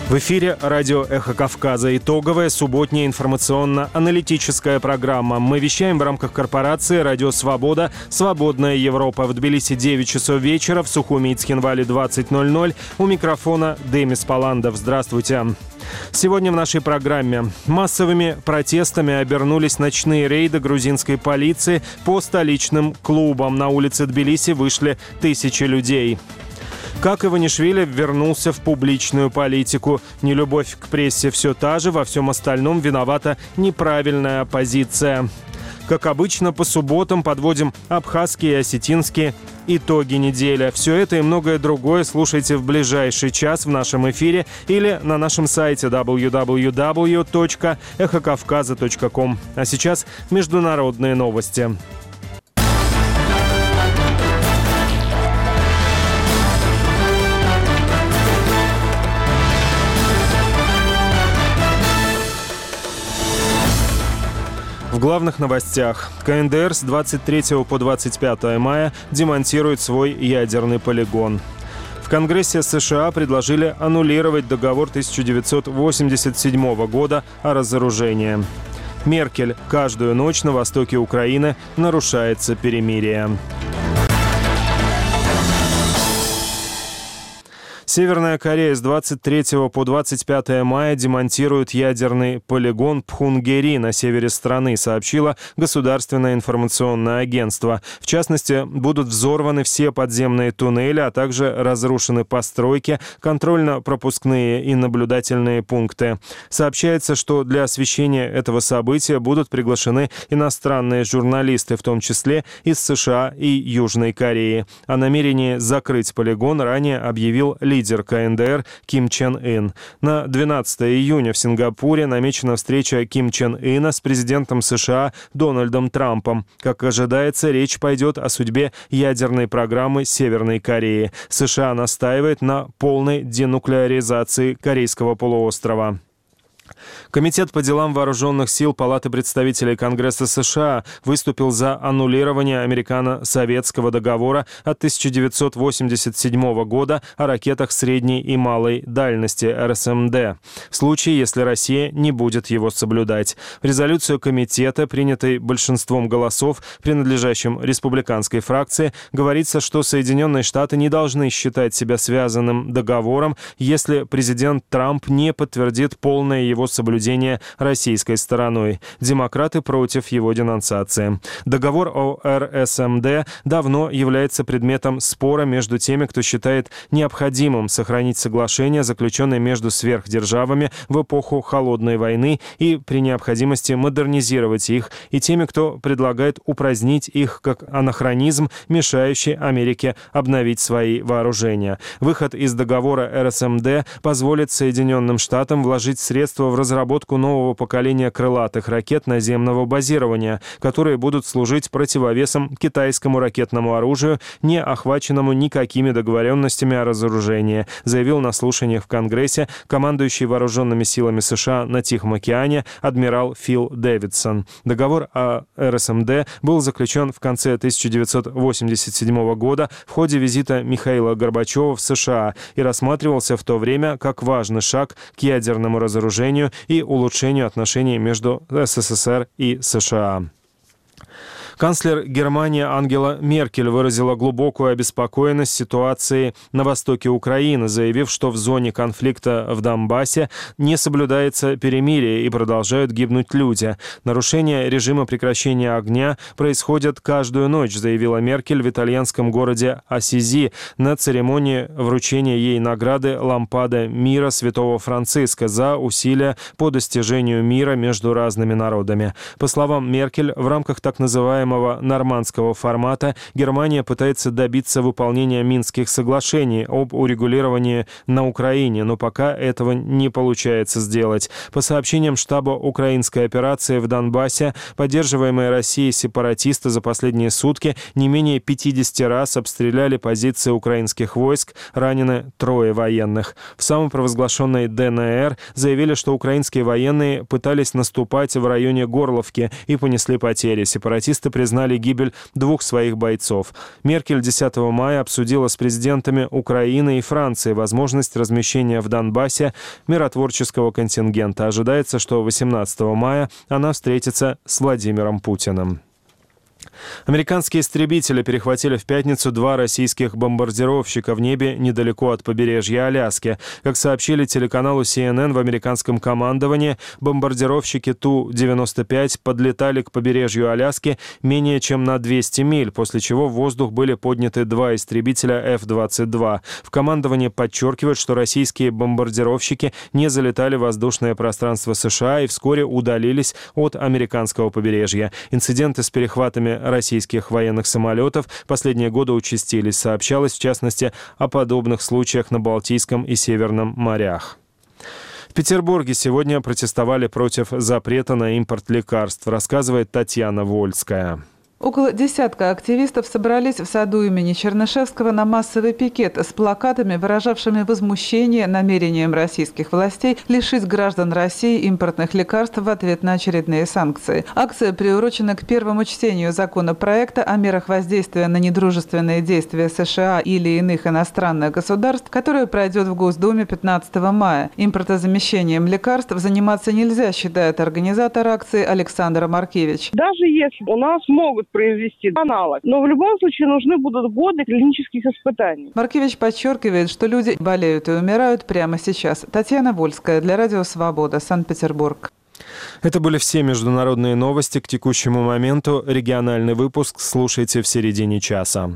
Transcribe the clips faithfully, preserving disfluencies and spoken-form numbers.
В эфире радио «Эхо Кавказа». Итоговая субботняя информационно-аналитическая программа. Мы вещаем в рамках корпорации «Радио Свобода». «Свободная Европа». В Тбилиси девять часов вечера, в Сухуми и Цхинвале двадцать ноль ноль. У микрофона Демис Паландов. Здравствуйте. Сегодня в нашей программе массовыми протестами обернулись ночные рейды грузинской полиции по столичным клубам. На улице Тбилиси вышли тысячи людей. Как Иванишвили вернулся в публичную политику. Нелюбовь к прессе все та же, во всем остальном виновата неправильная позиция. Как обычно, по субботам подводим абхазские и осетинские итоги недели. Все это и многое другое слушайте в ближайший час в нашем эфире или на нашем сайте дабл ю дабл ю дабл ю точка эхо кавказа точка ком. А сейчас международные новости. В главных новостях. ка эн дэ эр с двадцать третьего по двадцать пятое мая демонтирует свой ядерный полигон. В Конгрессе США предложили аннулировать договор тысяча девятьсот восемьдесят седьмого года о разоружении. Меркель. Каждую ночь на востоке Украины нарушается перемирие. Северная Корея с двадцать третьего по двадцать пятое мая демонтирует ядерный полигон Пхунгери на севере страны, сообщило Государственное информационное агентство. В частности, будут взорваны все подземные туннели, а также разрушены постройки, контрольно-пропускные и наблюдательные пункты. Сообщается, что для освещения этого события будут приглашены иностранные журналисты, в том числе из США и Южной Кореи. О намерении закрыть полигон ранее объявил лидер Лидер ка эн дэ эр Ким Чен Ын. На двенадцатое июня в Сингапуре намечена встреча Ким Чен Ына с президентом США Дональдом Трампом. Как ожидается, речь пойдет о судьбе ядерной программы Северной Кореи. США настаивает на полной денуклеаризации Корейского полуострова. Комитет по делам вооруженных сил Палаты представителей Конгресса США выступил за аннулирование американо-советского договора от тысяча девятьсот восемьдесят седьмого года о ракетах средней и малой дальности эр эс эм дэ, в случае, если Россия не будет его соблюдать. В резолюцию комитета, принятой большинством голосов, принадлежащим республиканской фракции, говорится, что Соединенные Штаты не должны считать себя связанным договором, если президент Трамп не подтвердит полное его соблюдение российской стороной. Демократы против его денонсации. Договор о эр эс эм дэ давно является предметом спора между теми, кто считает необходимым сохранить соглашение, заключенное между сверхдержавами в эпоху Холодной войны, и при необходимости модернизировать их, и теми, кто предлагает упразднить их как анахронизм, мешающий Америке обновить свои вооружения. Выход из договора эр эс эм дэ позволит Соединенным Штатам вложить средства в разработку нового поколения крылатых ракет наземного базирования, которые будут служить противовесом китайскому ракетному оружию, не охваченному никакими договоренностями о разоружении, заявил на слушаниях в Конгрессе командующий вооруженными силами США на Тихом океане адмирал Фил Дэвидсон. Договор о эр эс эм дэ был заключен в конце тысяча девятьсот восемьдесят седьмого года в ходе визита Михаила Горбачева в США и рассматривался в то время как важный шаг к ядерному разоружению и улучшению отношений между эс эс эс эр и США. Канцлер Германии Ангела Меркель выразила глубокую обеспокоенность ситуацией на востоке Украины, заявив, что в зоне конфликта в Донбассе не соблюдается перемирие и продолжают гибнуть люди. Нарушение режима прекращения огня происходит каждую ночь, заявила Меркель в итальянском городе Ассизи на церемонии вручения ей награды «Лампада мира» Святого Франциска за усилия по достижению мира между разными народами. По словам Меркель, в рамках так называемого нормандского формата Германия пытается добиться выполнения Минских соглашений об урегулировании на Украине, но пока этого не получается сделать. По сообщениям штаба украинской операции в Донбассе, поддерживаемые Россией сепаратисты за последние сутки не менее пятьдесят раз обстреляли позиции украинских войск, ранены трое военных. В самопровозглашенной дэ эн эр заявили, что украинские военные пытались наступать в районе Горловки и понесли потери. Сепаратисты признали гибель двух своих бойцов. Меркель десятого мая обсудила с президентами Украины и Франции возможность размещения в Донбассе миротворческого контингента. Ожидается, что восемнадцатого мая она встретится с Владимиром Путиным. Американские истребители перехватили в пятницу два российских бомбардировщика в небе недалеко от побережья Аляски. Как сообщили телеканалу си эн эн в американском командовании, бомбардировщики Ту девяносто пять подлетали к побережью Аляски менее чем на двести миль, после чего в воздух были подняты два истребителя эф двадцать два. В командовании подчеркивают, что российские бомбардировщики не залетали в воздушное пространство США и вскоре удалились от американского побережья. Инциденты с перехватами российских военных самолетов последние годы участились. Сообщалось, в частности, о подобных случаях на Балтийском и Северном морях. В Петербурге сегодня протестовали против запрета на импорт лекарств, рассказывает Татьяна Вольская. Около десятка активистов собрались в саду имени Чернышевского на массовый пикет с плакатами, выражавшими возмущение намерением российских властей лишить граждан России импортных лекарств в ответ на очередные санкции. Акция приурочена к первому чтению законопроекта о мерах воздействия на недружественные действия США или иных иностранных государств, который пройдет в Госдуме пятнадцатого мая. Импортозамещением лекарств заниматься нельзя, считает организатор акции Александр Маркевич. Даже если у нас могут произвести аналог. Но в любом случае нужны будут годы клинических испытаний. Маркевич подчеркивает, что люди болеют и умирают прямо сейчас. Татьяна Вольская для Радио Свобода, Санкт-Петербург. Это были все международные новости к текущему моменту. Региональный выпуск слушайте в середине часа.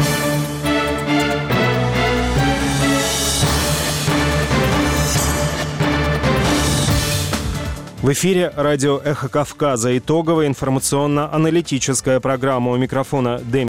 В эфире радио «Эхо Кавказа». Итоговая информационно-аналитическая программа. У микрофона Дмитрий